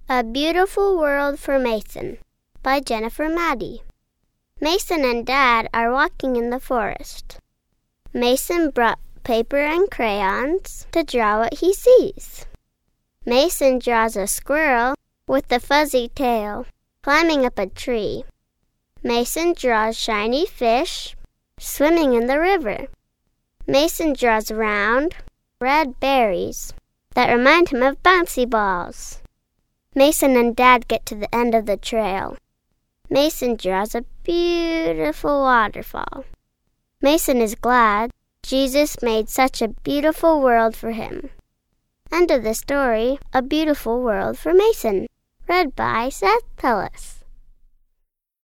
A Beautiful World for Mason by Jennifer Maddie. Mason and Dad are walking in the forest. Mason brought paper and crayons to draw what he sees. Mason draws a squirrel with a fuzzy tail climbing up a tree. Mason draws shiny fish swimming in the river. Mason draws round, red berries that remind him of bouncy balls. Mason and Dad get to the end of the trail. Mason draws a beautiful waterfall. Mason is glad Jesus made such a beautiful world for him. End of the story, A Beautiful World for Mason, read by Seth Tellis.